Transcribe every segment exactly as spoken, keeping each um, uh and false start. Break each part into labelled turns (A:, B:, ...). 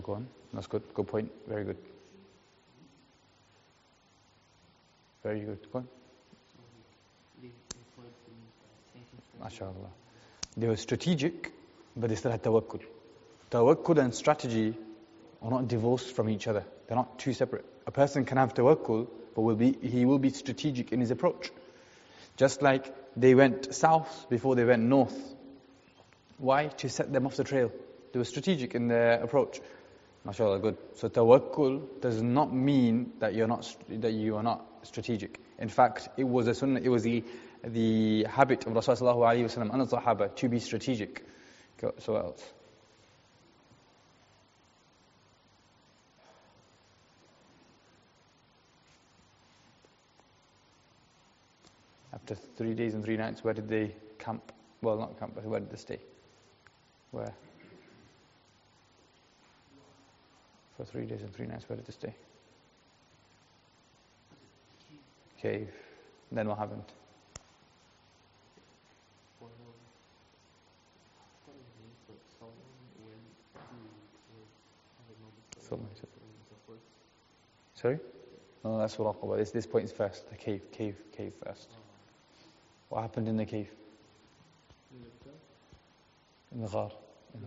A: Go on. That's good. Good point. Very good. Very good. Go on. MashaAllah. They were strategic, but they still had tawakkul. Tawakkul and strategy are not divorced from each other. They're not two separate. A person can have tawakkul, but will be he will be strategic in his approach. Just like they went south before they went north. Why? To set them off the trail. They were strategic in their approach. MashaAllah, good. So tawakkul does not mean that you're not that you are not strategic. In fact, it was a sunnah, it was the the habit of Rasulullah sallallahu alaihi wasallam and the Sahaba to be strategic. So what else? After three days and three nights, where did they camp? Well, not camp, but where did they stay? Where? For three days and three nights, where did they stay? Cave. Then what happened? Sorry? No, that's Suraqah. This, this point is first. The cave, cave, cave first. What happened in the cave? In the ghar. In the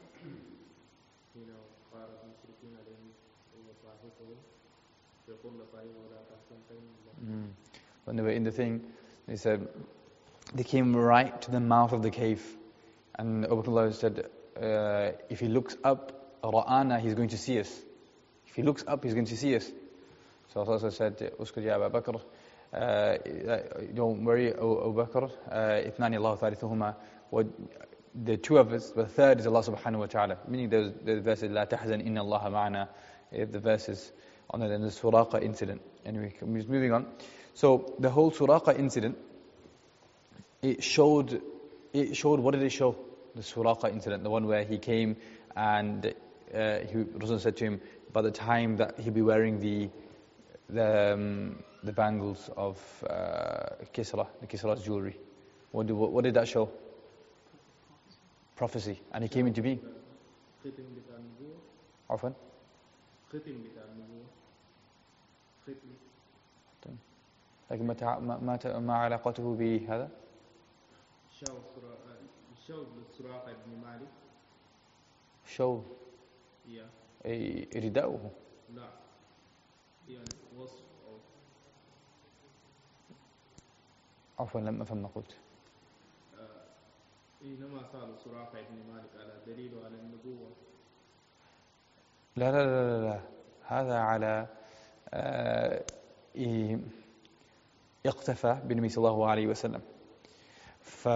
A: Mm. When they were in the thing, they said, they came right to the mouth of the cave. And Abu Bakr said, uh, if he looks up, Ra'ana, he's going to see us. If he looks up, he's going to see us. So Allah said, Uskud ya Abu Bakr, uh, don't worry, Abu Bakr, ithnani Allahu thalithuhuma. The two of us, the third is Allah subhanahu wa ta'ala. Meaning the, the verses, La tahzan inna Allah ma'ana, the verses on the, the Suraqah incident. Anyway, moving on. So the whole Suraqah incident, it showed, it showed, what did it show? The Suraqah incident, the one where he came and uh, he, Rasul said to him, by the time that he'll be wearing the the, um, the bangles of uh, Kisra, the Kisra's jewelry. What, do, what, what did that show? Prophecy. And he came into being. Afwan? لكن ما ما ما علاقته بهذا؟
B: شو سراقة بن مالك.
A: شو؟
B: أي
A: رداؤه.
B: لا. يعني وصف أو.
A: عفوا لم أفهم ما قلت.
B: إنما قال سراقة بن مالك على دليل على النبوة.
A: لا لا لا لا هذا على آه اقتفى بالنبي صلى الله عليه وسلم. ف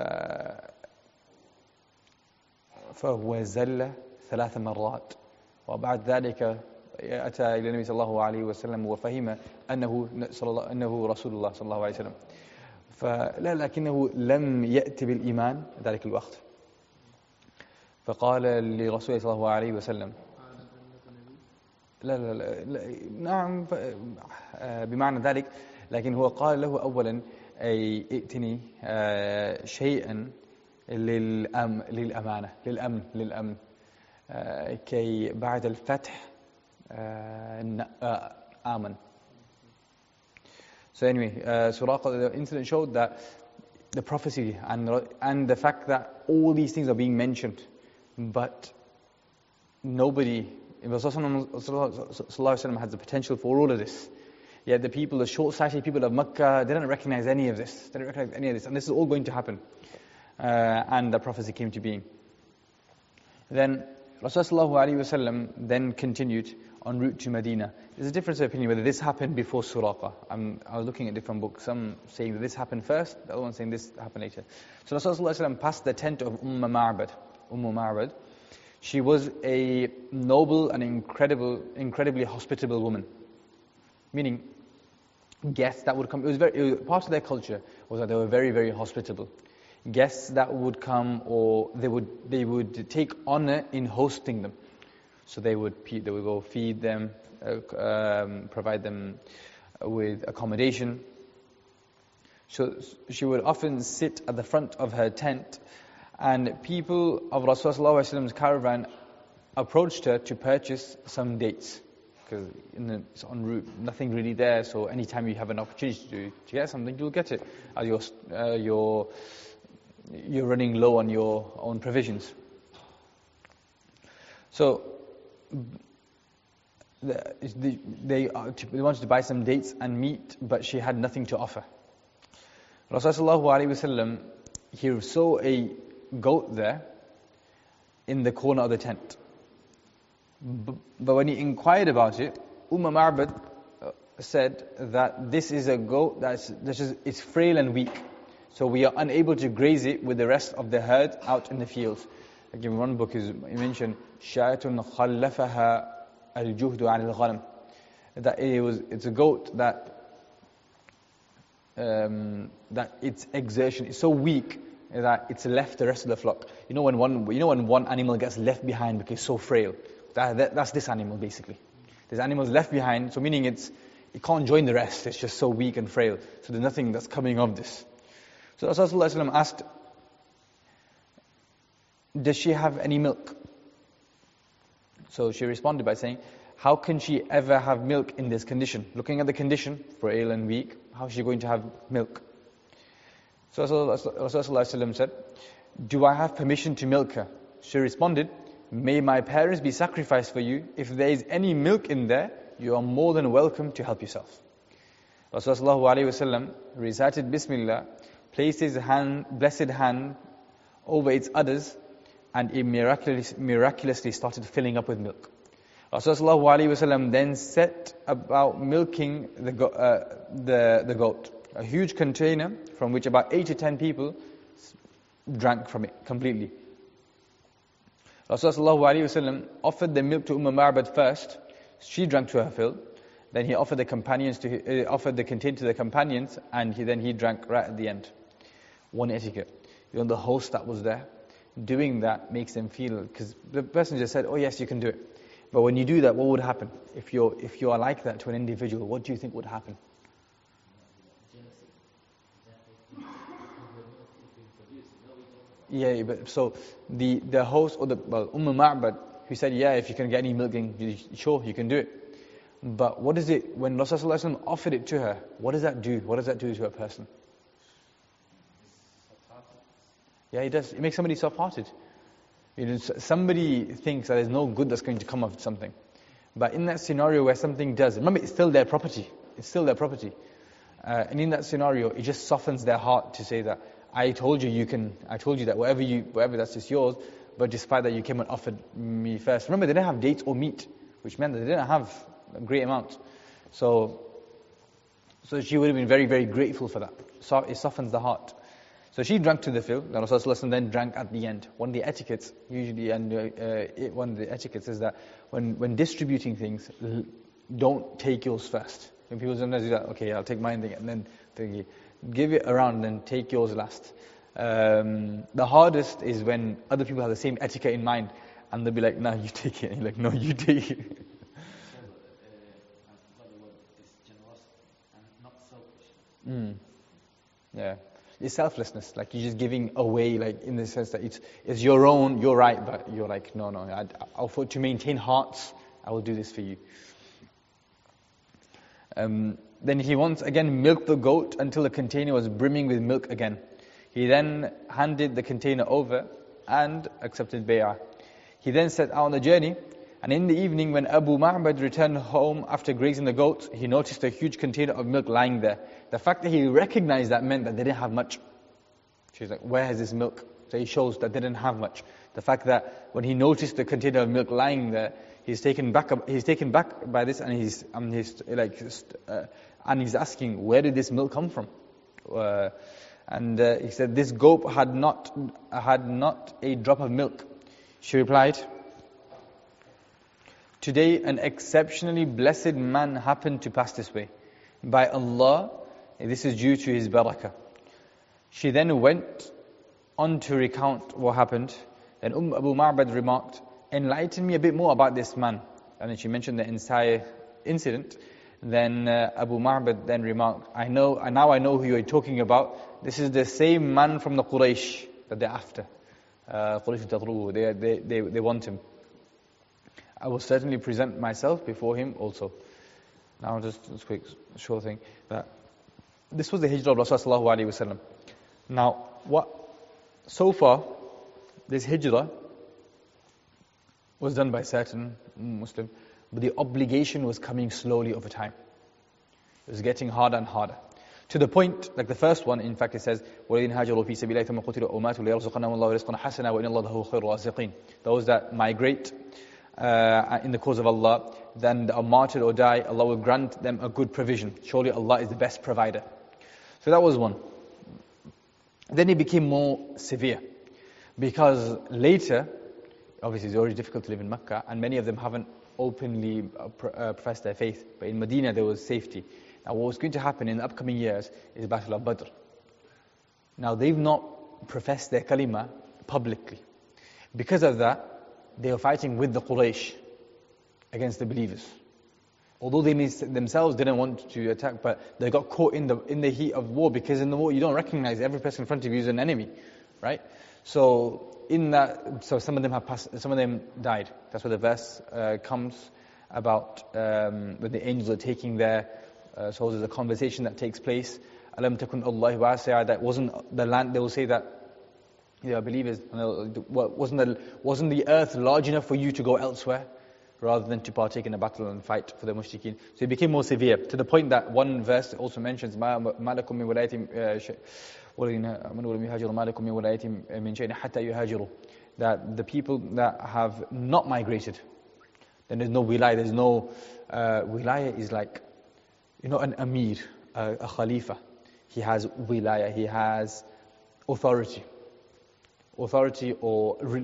A: فهو زل ثلاث مرات وبعد ذلك أتى إلى النبي صلى الله عليه وسلم وفهم أنه صلى الله أنه رسول الله صلى الله عليه وسلم. فلا لكنه لم يأتي بالإيمان ذلك الوقت. فقال لرسول صلى الله عليه وسلم لا لا, لا, لا نعم بمعنى ذلك، لكن هو قال له أولا أي ائتني شيئا للأم للأمانة للأمن للأمن كي بعد الفتح آمن. So anyway, uh, Suraqah, the incident showed that the prophecy and and the fact that all these things are being mentioned, but nobody, Rasulullah has the potential for all of this. Yet the people, the short-sighted people of Makkah, they didn't recognize any of this. They didn't recognize any of this, and this is all going to happen. Uh, and the prophecy came to being. Then Rasulullah then continued en route to Medina. There's a difference of opinion whether this happened before Suraqah. I'm, I was looking at different books. Some saying that this happened first, the other one saying this happened later. So Rasulullah passed the tent of Umm Ma'bad. Umm Ma'bad. She was a noble and incredible, incredibly hospitable woman. Meaning, guests that would come. It was very it was, part of their culture was that they were very, very hospitable. Guests that would come, or they would they would take honor in hosting them. So they would they would go feed them, uh, um, provide them with accommodation. So she would often sit at the front of her tent, and people of Rasulullah's caravan approached her to purchase some dates. Because it's en route, nothing really there, so anytime you have an opportunity to, to get something, you'll get it. As you're, uh, you're, you're running low on your own provisions. So, the, the, they, uh, they wanted to buy some dates and meat, but she had nothing to offer. Rasulullah, he saw a goat there in the corner of the tent. But when he inquired about it, Umm Ma'bad said that this is a goat that's, that's just, it's frail and weak. So we are unable to graze it with the rest of the herd out in the fields. Like in one book is he mentioned, Sha'atun khallafaha al-juhdu al-ghanam. That it was, it's a goat that, um, that its exertion is so weak that it's left the rest of the flock. You know when one, you know when one animal gets left behind because it's so frail? That, that, that's this animal basically. This animal is left behind, so meaning it's it can't join the rest. It's just so weak and frail. So there's nothing that's coming of this. So Rasulullah asked, does she have any milk? So she responded by saying, how can she ever have milk in this condition? Looking at the condition, frail and weak, how is she going to have milk? So Rasulullah said, do I have permission to milk her? She responded, may my parents be sacrificed for you. If there is any milk in there, you are more than welcome to help yourself. Rasulullah recited Bismillah, placed his hand, blessed hand over its udders, and it miraculously, miraculously started filling up with milk. Rasulullah then set about milking the, go, uh, the, the goat. A huge container from which about eight to ten people drank from it completely. Rasulullah offered the milk to Umm Ma'bad first. She drank to her fill. Then he offered the companions to uh, offered the container to the companions, and he, then he drank right at the end. One etiquette. You know, the host that was there, doing that makes them feel, because the person just said, "Oh yes, you can do it." But when you do that, what would happen? If you're if you are like that to an individual, what do you think would happen? Yeah, but so the, the host or the well, Umm Ma'bad, who said, yeah, if you can get any milk, sure, you can do it. But what is it, when Rasulullah offered it to her, what does that do? What does that do to a person? Yeah, it does. It makes somebody soft-hearted. You know, somebody thinks that there's no good that's going to come of something. But in that scenario where something does, remember, it's still their property. It's still their property. Uh, and in that scenario, it just softens their heart to say that, I told you you can, I told you that whatever you, whatever that's just yours, but despite that you came and offered me first. Remember, they didn't have dates or meat, which meant that they didn't have a great amount. So, so she would have been very, very grateful for that. So it softens the heart. So she drank to the fill, and Rasulullah then drank at the end. One of the etiquettes, usually, and uh, it, one of the etiquettes is that when, when distributing things, don't take yours first. When people sometimes do that, okay, I'll take mine and then thingy. Give it around and then take yours last. Um, the hardest is when other people have the same etiquette in mind and they'll be like, no, you take it. And you're like, no, you take it. Mm. Yeah. It's selflessness. Like you're just giving away, like in the sense that it's it's your own, you're right, but you're like, no, no, I, I'll, for, to maintain hearts, I will do this for you. Um, Then he once again milked the goat until the container was brimming with milk again. He then handed the container over and accepted bay'ah. He then set out on the journey, and in the evening when Abu Ma'bad returned home after grazing the goat, he noticed a huge container of milk lying there. The fact that he recognized that meant that they didn't have much. She's like, where has this milk? So he shows that they didn't have much. The fact that when he noticed the container of milk lying there, he's taken back. He's taken back by this, and he's, um, he's like, uh, and he's asking, where did this milk come from? Uh, and uh, he said, this goat had not had not a drop of milk. She replied, today an exceptionally blessed man happened to pass this way. By Allah, this is due to his barakah. She then went on to recount what happened. Then Umm Abu Ma'bad remarked, enlighten me a bit more about this man. And then she mentioned the entire incident. Then uh, Abu Ma'bad then remarked, I know, now I know who you're talking about. This is the same man from the Quraysh that they're after. Uh, Quraysh Tadruhu, they, they, they, they want him. I will certainly present myself before him also. Now just, just a quick short thing. That this was the hijrah of Rasulullah sallallahu alaihi wasallam. Now, what, so far, this hijrah was done by certain Muslims, but the obligation was coming slowly over time. It was getting harder and harder. To the point, like the first one, in fact, it says, وَالَّذِينَ هَاجَرُوا فِي سَبِيلِ اللَّهِ ثُمَّ قُتِلُوا أَوْ مَاتُوا لِيَرْزُقَنَّهُمُ اللَّهُ رِزْقًا حَسَنًا وَإِنَّ اللَّهَ لَهُ خَيْرُ الرَّازِقِينَ. Those that migrate uh, in the cause of Allah, then are martyred or die, Allah will grant them a good provision. Surely Allah is the best provider. So that was one. Then it became more severe. Because later, obviously it's already difficult to live in Mecca, and many of them haven't openly uh, professed their faith. But in Medina there was safety. Now what was going to happen in the upcoming years is Battle of Badr. Now they've not professed their kalima publicly. Because of that, they were fighting with the Quraysh against the believers. Although they themselves didn't want to attack, but they got caught in the in the heat of war, because in the war you don't recognize every person in front of you is an enemy, right? So in that, so some of them have passed, some of them died. That's where the verse uh, comes about um, when the angels are taking their uh, souls. There's a conversation that takes place. Alam takun Allah wasi'a, that wasn't the land. They will say that, they are believers. Wasn't the wasn't the earth large enough for you to go elsewhere, rather than to partake in a battle and fight for the mushrikeen? So it became more severe, to the point that one verse also mentions ma malakum min walayatim that the people that have not migrated, then there's no wilaya, there's no uh, wilaya is like, you know, an amir, a, a khalifa. He has wilaya, he has authority. Authority or re,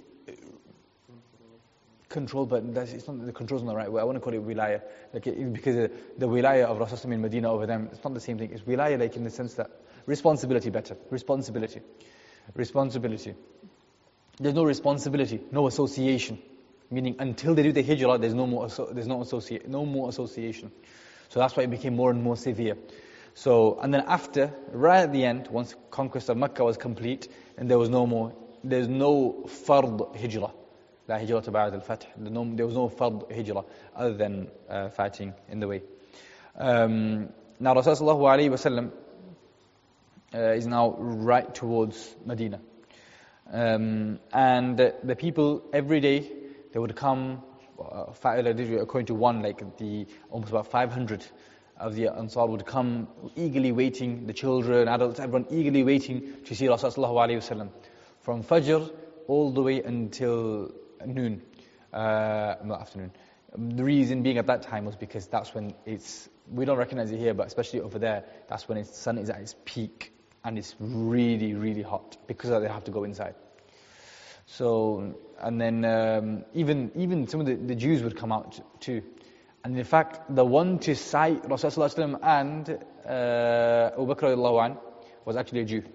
A: control, but that's, it's not, the control's not the right way. I want to call it wilaya, like it, because the, the wilaya of Rasulullah in Medina over them, it's not the same thing. It's wilaya, like in the sense that responsibility, better responsibility, responsibility. There's no responsibility, no association. Meaning, until they do the hijrah, there's no more, there's no associate, no more association. So that's why it became more and more severe. So, and then after, right at the end, once conquest of Mecca was complete, and there was no more, there's no fard hijrah. La hijrah ba'd al-fath. There was no fard hijrah other than uh, fighting in the way. Um, now Rasulullah sallallahu alayhi wa sallam uh, is now right towards Medina. Um, and uh, the people every day, they would come, uh, according to one, like the almost about five hundred of the Ansar would come eagerly waiting, the children, adults, everyone eagerly waiting to see Rasulullah sallallahu alayhi wa sallam. From Fajr all the way until noon, uh, not afternoon. The reason being at that time was because that's when it's, we don't recognize it here, but especially over there, that's when the sun is at its peak and it's really, really hot, because they have to go inside. So, and then um, even even some of the, the Jews would come out too. And in fact, the one to sight Rasulullah and uh, Abu Bakr radiallahu anh was actually a Jew.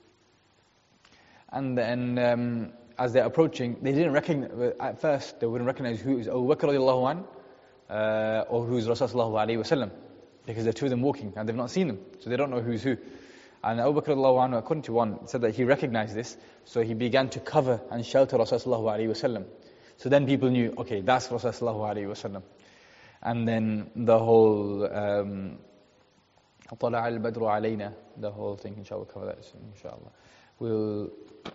A: And then um, as they're approaching, they didn't recognize, at first they wouldn't recognize who is Abu Bakr radiallahu anh uh, or who is Rasulullah alayhi wa sallam, because there are two of them walking and they've not seen them, so they don't know who's who. And Abu Bakr radiallahu anh, according to one, said that he recognized this, so he began to cover and shelter Rasulullah alayhi wa sallam. So then people knew, okay, that's Rasulullah alayhi wa sallam. And then the whole um, طَلَعَ الْبَدْرُ عَلَيْنَا, the whole thing, inshallah, we'll cover that soon, inshallah. We'll...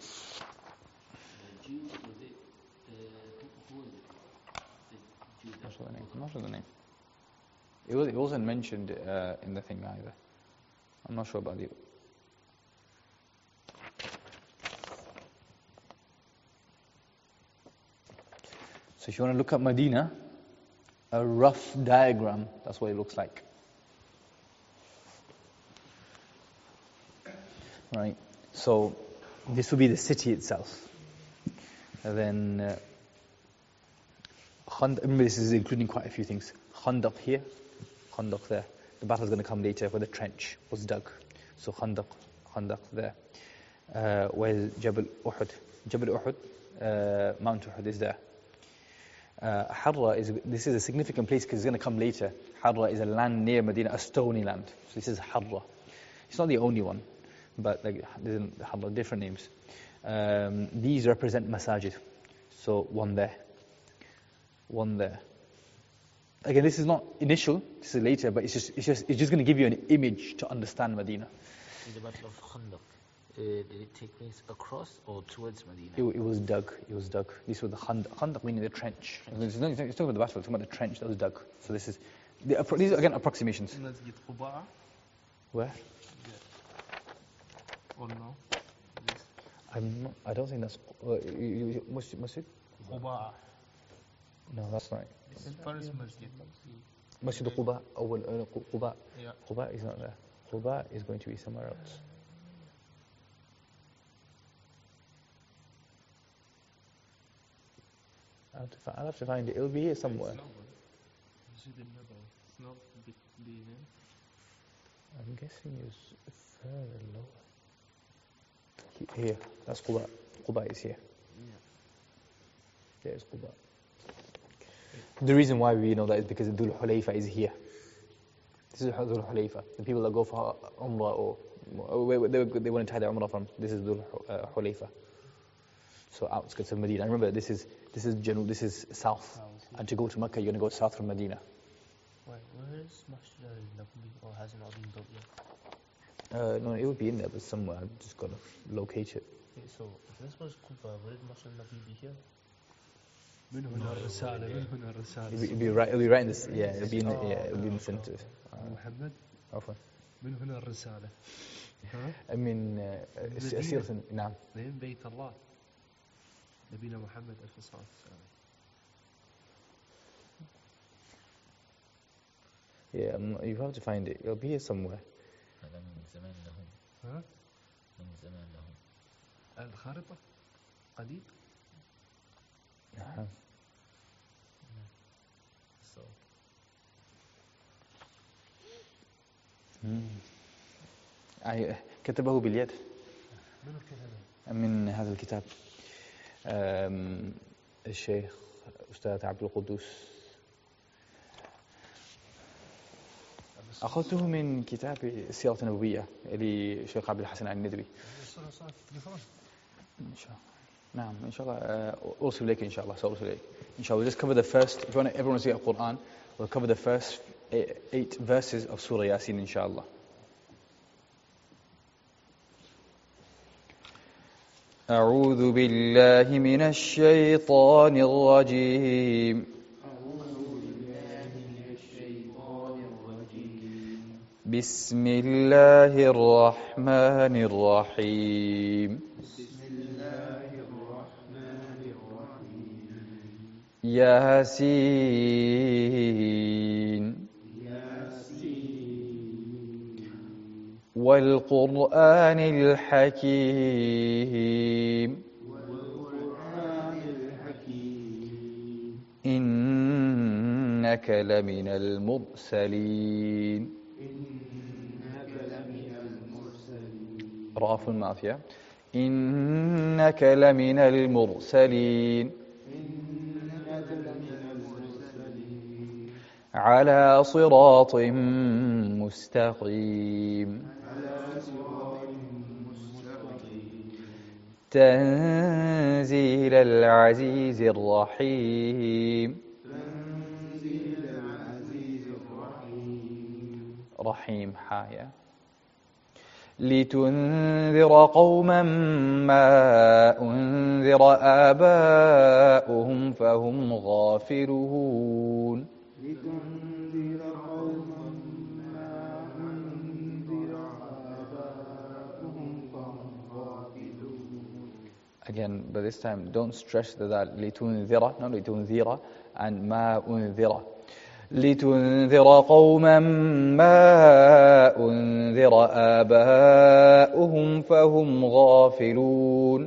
A: I'm not sure the name. I'm not sure the name. It, was, it wasn't mentioned uh, in the thing either. I'm not sure about the... So if you want to look at Medina, a rough diagram, that's what it looks like. Right? So this will be the city itself. And then uh, Khand- remember, this is including quite a few things. Khandaq here, Khandaq there. The battle is going to come later where the trench was dug. So Khandaq, Khandaq there. Uh, where is Jabal Uhud? Jabal Uhud, uh, Mount Uhud is there. Uh, Harra is, this is a significant place because it's going to come later. Harra is a land near Medina, a stony land. So this is Harra. It's not the only one, but like, there's Harra, different names. Um, these represent masajid. So one there, one there. Again, this is not initial, this is later, but it's just it's just it's just going to give you an image to understand Medina.
C: In the Battle of Khandaq, uh, did it take place across or towards Medina?
A: It, it was dug. It was dug. These were the Khandaq, Khandaq meaning the trench. It's not, it's not talking about the battle, it's talking about the trench that was dug. So this is, the, these are again approximations.
B: Masjid Quba?
A: Where?
B: Or no?
A: I'm not, I don't think that's uh, you, you, Masjid. Masjid?
B: Quba.
A: No, that's right.
B: It's the first masjid.
A: Masjid Quba. Oh, uh, Quba.
B: Yeah.
A: Quba is not there. Quba is going to be somewhere else. I'll have to, fi- I'll have to find it. It'll be here somewhere.
B: Masjid al-Nabawi. It's not big B then.
A: I'm guessing it's further lower. He- Here, that's Quba. Quba is here.
C: Yeah.
A: There's Quba. The reason why we know that is because Dhul Hulayfa is here. This is Dhul Hulayfa. The people that go for Umrah or, or they, they want to tie their Umrah from, this is Dhul uh, Hulayfa. So outskirts of Medina. And remember, this is this is general, this is south. And to go to Mecca, you're going to go south from Medina.
C: Wait, where is Masjid al-Nabawi, or has it not been built yet?
A: Uh, no, it will be in there, but somewhere. I'm just going to locate it.
C: Okay, so if this was Quba, where did Masjid al-Nabawi be here?
B: من هنا الرسالة من هنا الرسالة
A: It'll be, it'll be right. It'll be right in this. Yeah, it'll be in. The, yeah, it'll be in the center. Uh,
B: محمد
A: عفوا.
B: من هنا الرسالة ها
A: I mean, uh, سيرة نعم.
B: من بيت الله نبينا محمد ألف صلاة والسلام.
A: Yeah, um, you have to find it. It'll be here somewhere.
C: هذا من زمان لهم.
B: ها
C: من زمان لهم.
B: الخارطة قديم.
A: نعم.
C: So,
A: أي- كتبه باليد
B: من كتبه؟
A: من هذا الكتاب أم، الشيخ أستاذ عبد القدوس. أخذته من كتاب السيرة النبوية للشيخ عبد الحسن الندوي. إن شاء الله. نعم إن شاء الله uh, أرسل إليك إن شاء الله سأرسل إليك إن شاء الله. Just cover the first, if you want, everyone wants to get the Quran, we'll cover the first eight, eight verses of Surah Yasin إن شاء الله. أعوذ بالله من الشيطان الرجيم. بسم الله الرحمن الرحيم. ياسين والقرآن الحكيم إنك لمن المرسلين. راف مافيا. إنك لمن المرسلين على صراط مستقيم تنزيل العزيز الرحيم. رحيم حايا. لتنذر قوما ما أنذر آباؤهم فهم غافلون. Again, but this time don't stress the that لتنذر, not لتنذر, and ما أنذر. لتنذر قوما ما أنذر آباؤهم فهم غافلون.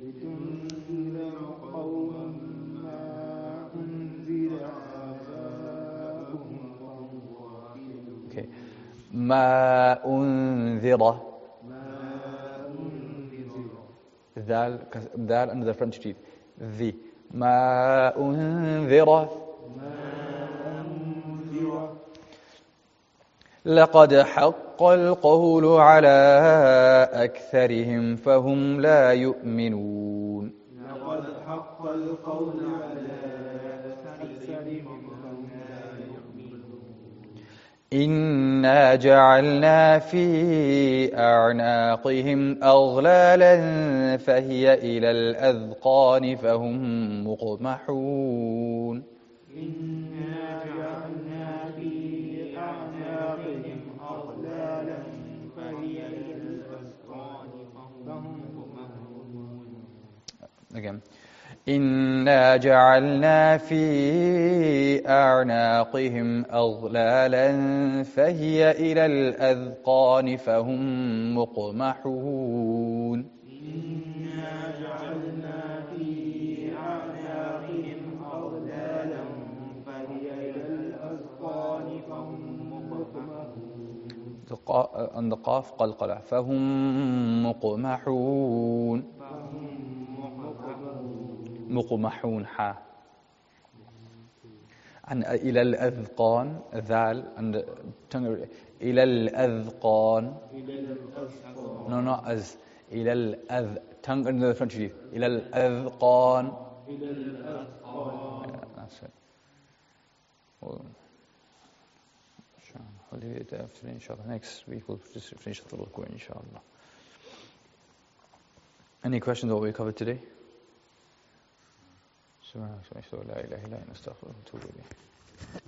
A: Okay. ما أنذر ذال ذال under the front teeth. The ما أنذر لقد حق القول على أكثرهم فهم لا يؤمنون.
B: لقد حق القول على أكثرهم
A: إنا جعلنا في أعناقهم أغلالا فهي إلى الأذقان فهم مقمحون
B: إنا جعلنا في أعناقهم أغلالا فهي إلى الأذقان فهم مقمحون.
A: Again. إنا جعلنا في أعناقهم أغلالا فهي إلى الأذقان فهم مقمحون.
B: إنا جعلنا في أعناقهم أغلالا فهي إلى الأذقان فهم مقمحون.
A: On the قاف قلقلة فهم مقمحون. مقمحون حا عن إلى الأذقان ذال and the tongue إلى الأذقان no not as إلى الأذ tongue under the front teeth إلى الأذقان
B: إلى الأذقان.
A: Yeah, that's it. Well, I'll leave it after inshallah. Next week we'll just finish the ruku inshallah. Any questions on what we covered today? سبحانك لا إله إلا أنت نستغفرك ونتوب إليك.